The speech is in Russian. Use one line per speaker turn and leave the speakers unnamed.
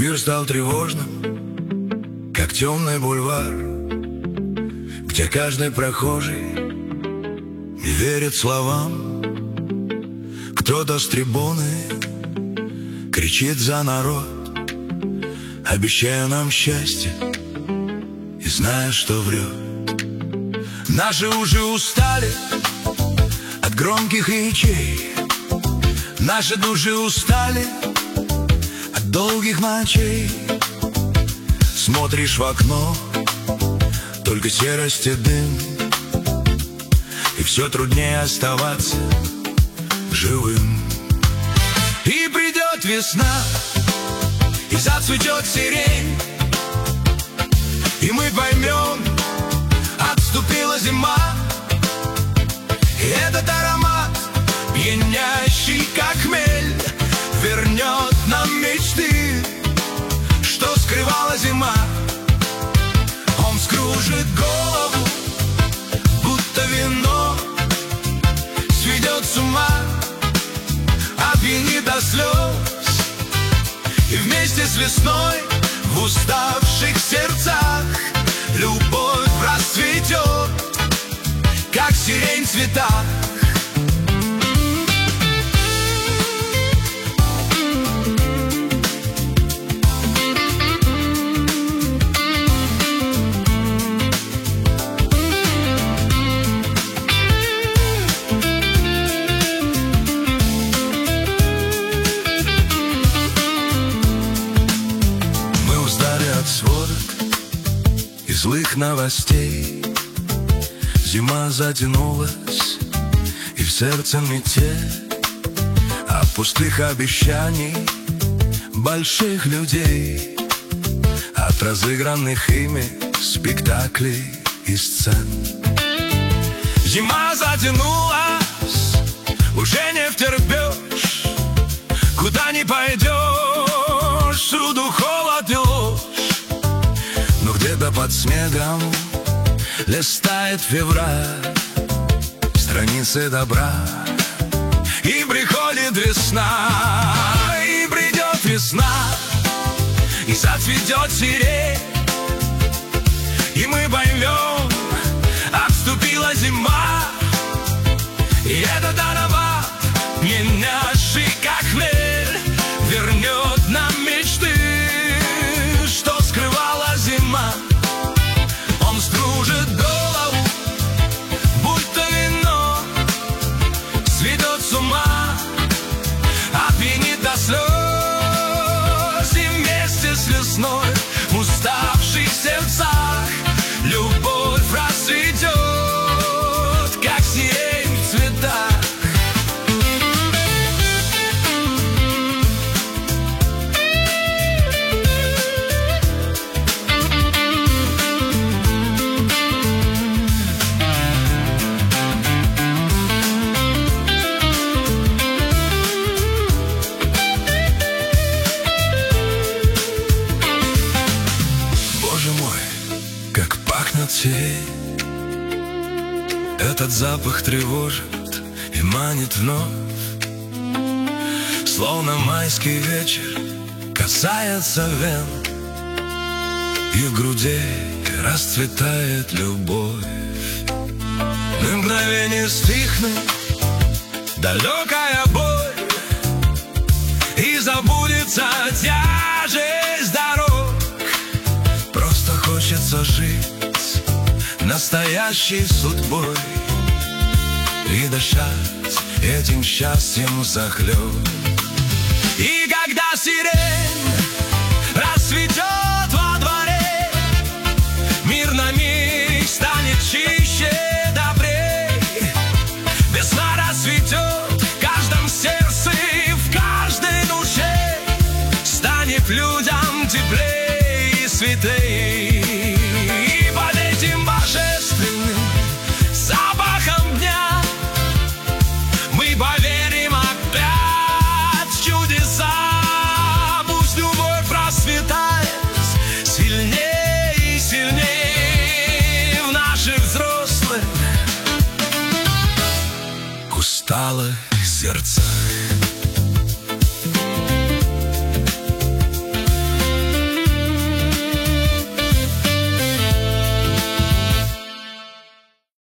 Мир стал тревожным, как темный бульвар, где каждый прохожий не верит словам. Кто-то с трибуны кричит за народ, обещая нам счастье и зная, что врет. Наши уши устали от громких речей, наши души устали от долгих ночей. Смотришь в окно, только серость и дым, и все труднее оставаться живым. И придет весна, и зацветет сирень, и мы поймем, отступила зима. И этот аромат, пьянящий как хмель, вернет нам мечты, что скрывала зима. Он вскружит голову, будто вино, сведет с ума, опьянит до слез. И вместе с весной в уставших сердцах любовь расцветет, как сирень в цветах. И злых новостей зима затянулась, и в сердце метель от пустых обещаний больших людей, от разыгранных ими спектаклей и сцен. Зима затянулась, уже не втерпешь, куда ни пойдешь, всюду холод и ложь. Но где-то под снегом листает февраль страницы добра. И приходит весна, и придет весна, и зацветет сирень, и мы поймем, отступила зима. И этот аромат, пьянящий как хмель, вернет нам мечты, что скрывала зима. Он стружит голову, будто вино, сведет с ума, опьянит до слез. И вместе с весной в уставших сердцах любовь расцветет, как сирень в цветах. Как пахнет сирень, этот запах тревожит и манит вновь, словно майский вечер касается вен, и в груди расцветает любовь. На мгновение стихнет далекая боль, и забудется тяжесть дорог. Хочется жить настоящей судьбой и дышать этим счастьем взахлеб. И когда сирень расцветет во дворе, мир на миг станет чище, добрей. Весна расцветет в каждом сердце и в каждой душе, станет людям теплее и светлее. Усталых сердцах.